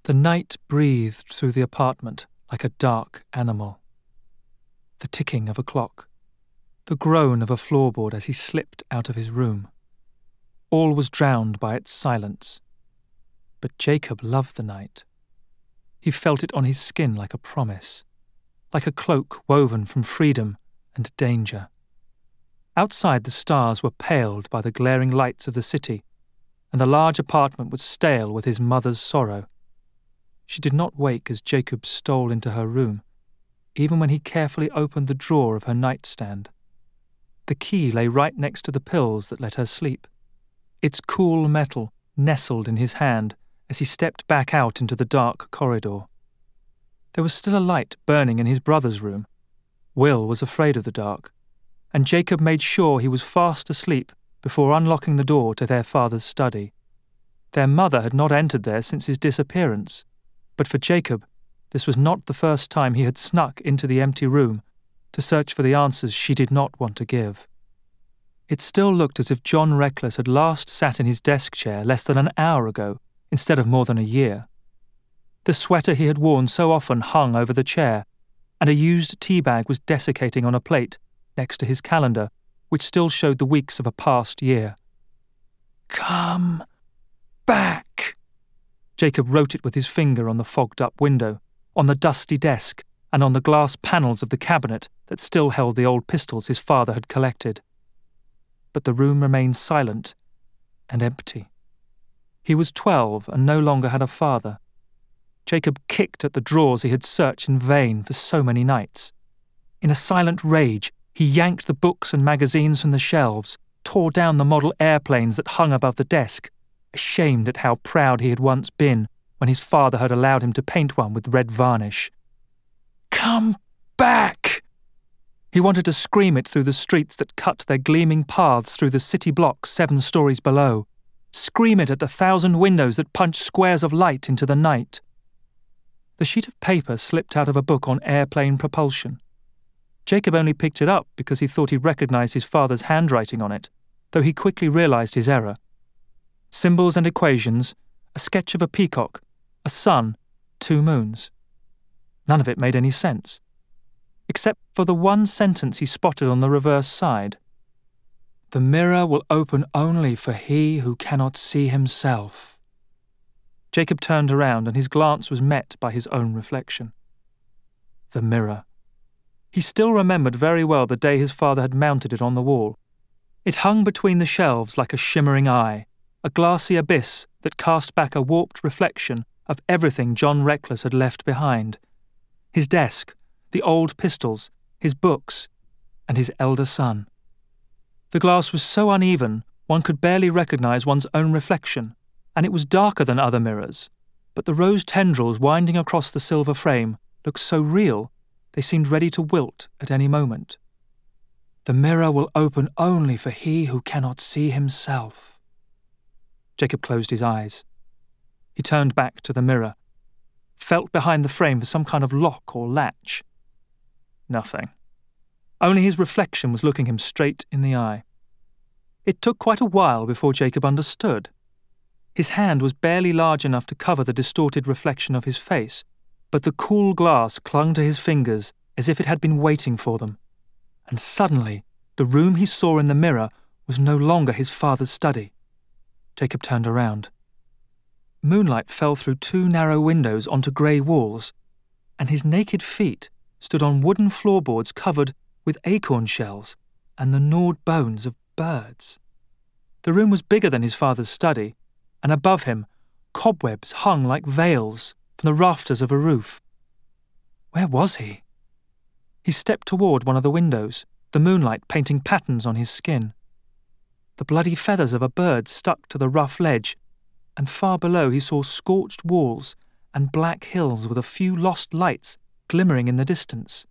The night breathed through the apartment like a dark animal. The ticking of a clock, the groan of a floorboard as he slipped out of his room. All was drowned by its silence. But Jacob loved the night. He felt it on his skin like a promise, like a cloak woven from freedom and danger. Outside, the stars were paled by the glaring lights of the city, and the large apartment was stale with his mother's sorrow. She did not wake as Jacob stole into her room, even when he carefully opened the drawer of her nightstand. The key lay right next to the pills that let her sleep. Its cool metal nestled in his hand as he stepped back out into the dark corridor. There was still a light burning in his brother's room. Will was afraid of the dark, and Jacob made sure he was fast asleep before unlocking the door to their father's study. Their mother had not entered there since his disappearance, but for Jacob, this was not the first time he had snuck into the empty room to search for the answers she did not want to give. It still looked as if John Reckless had last sat in his desk chair less than an hour ago, instead of more than a year. The sweater he had worn so often hung over the chair, and a used tea bag was desiccating on a plate next to his calendar, which still showed the weeks of a past year. "Come back." Jacob wrote it with his finger on the fogged-up window, on the dusty desk, and on the glass panels of the cabinet that still held the old pistols his father had collected. But the room remained silent and empty. He was 12 and no longer had a father. Jacob kicked at the drawers he had searched in vain for so many nights. In a silent rage, he yanked the books and magazines from the shelves, tore down the model airplanes that hung above the desk, ashamed at how proud he had once been when his father had allowed him to paint one with red varnish. "Come back!" He wanted to scream it through the streets that cut their gleaming paths through the city blocks 7 stories below. Scream it at the 1,000 windows that punched squares of light into the night. The sheet of paper slipped out of a book on airplane propulsion. Jacob only picked it up because he thought he recognized his father's handwriting on it, though he quickly realized his error. Symbols and equations, a sketch of a peacock, a sun, 2 moons. None of it made any sense, except for the one sentence he spotted on the reverse side. "The mirror will open only for he who cannot see himself." Jacob turned around and his glance was met by his own reflection. The mirror. He still remembered very well the day his father had mounted it on the wall. It hung between the shelves like a shimmering eye, a glassy abyss that cast back a warped reflection of everything John Reckless had left behind. His desk, the old pistols, his books, and his elder son. The glass was so uneven one could barely recognize one's own reflection, and it was darker than other mirrors, but the rose tendrils winding across the silver frame looked so real they seemed ready to wilt at any moment. "The mirror will open only for he who cannot see himself." Jacob closed his eyes. He turned back to the mirror, felt behind the frame for some kind of lock or latch. Nothing. Only his reflection was looking him straight in the eye. It took quite a while before Jacob understood. His hand was barely large enough to cover the distorted reflection of his face, but the cool glass clung to his fingers as if it had been waiting for them. And suddenly, the room he saw in the mirror was no longer his father's study. Jacob turned around. Moonlight fell through 2 narrow windows onto grey walls, and his naked feet stood on wooden floorboards covered with acorn shells and the gnawed bones of birds. The room was bigger than his father's study, and above him, cobwebs hung like veils from the rafters of a roof. Where was he? He stepped toward one of the windows, the moonlight painting patterns on his skin. The bloody feathers of a bird stuck to the rough ledge, and far below he saw scorched walls and black hills with a few lost lights glimmering in the distance.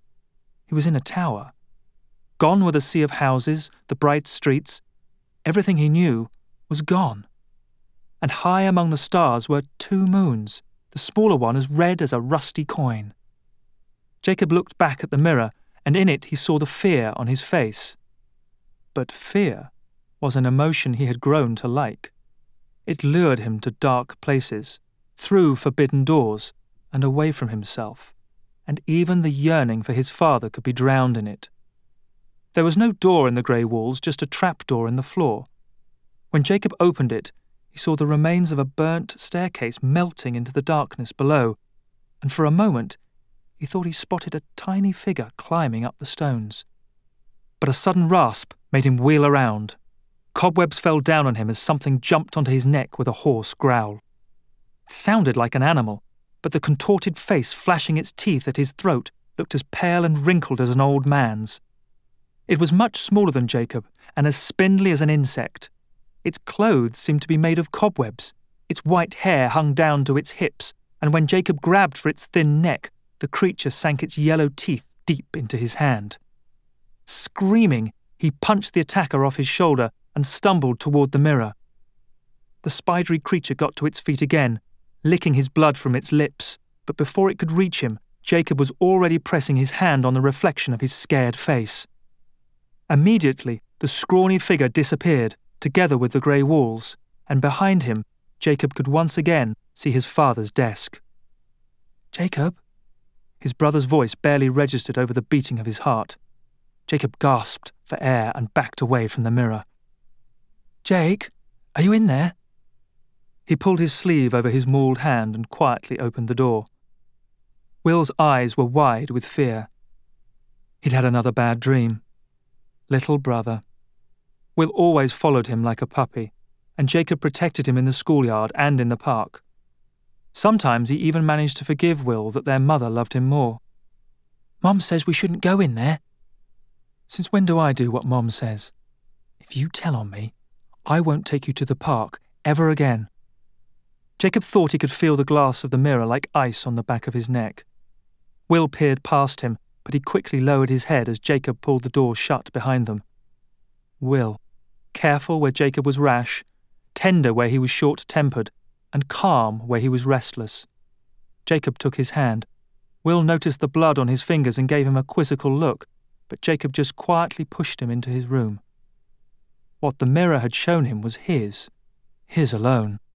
He was in a tower. Gone were the sea of houses, the bright streets. Everything he knew was gone. And high among the stars were 2 moons, the smaller one as red as a rusty coin. Jacob looked back at the mirror, and in it he saw the fear on his face. But fear was an emotion he had grown to like. It lured him to dark places, through forbidden doors and away from himself, and even the yearning for his father could be drowned in it. There was no door in the grey walls, just a trapdoor in the floor. When Jacob opened it, he saw the remains of a burnt staircase melting into the darkness below, and for a moment he thought he spotted a tiny figure climbing up the stones. But a sudden rasp made him wheel around. Cobwebs fell down on him as something jumped onto his neck with a hoarse growl. It sounded like an animal, but the contorted face flashing its teeth at his throat looked as pale and wrinkled as an old man's. It was much smaller than Jacob and as spindly as an insect. Its clothes seemed to be made of cobwebs. Its white hair hung down to its hips, and when Jacob grabbed for its thin neck, the creature sank its yellow teeth deep into his hand. Screaming, he punched the attacker off his shoulder and stumbled toward the mirror. The spidery creature got to its feet again, licking his blood from its lips, but before it could reach him, Jacob was already pressing his hand on the reflection of his scared face. Immediately, the scrawny figure disappeared, together with the grey walls, and behind him, Jacob could once again see his father's desk. "Jacob?" His brother's voice barely registered over the beating of his heart. Jacob gasped for air and backed away from the mirror. "Jake, are you in there?" He pulled his sleeve over his mauled hand and quietly opened the door. Will's eyes were wide with fear. He'd had another bad dream. Little brother. Will always followed him like a puppy, and Jacob protected him in the schoolyard and in the park. Sometimes he even managed to forgive Will that their mother loved him more. "Mom says we shouldn't go in there." "Since when do I do what Mom says? If you tell on me, I won't take you to the park ever again." Jacob thought he could feel the glass of the mirror like ice on the back of his neck. Will peered past him, but he quickly lowered his head as Jacob pulled the door shut behind them. Will, careful where Jacob was rash, tender where he was short-tempered, and calm where he was restless. Jacob took his hand. Will noticed the blood on his fingers and gave him a quizzical look, but Jacob just quietly pushed him into his room. What the mirror had shown him was his alone.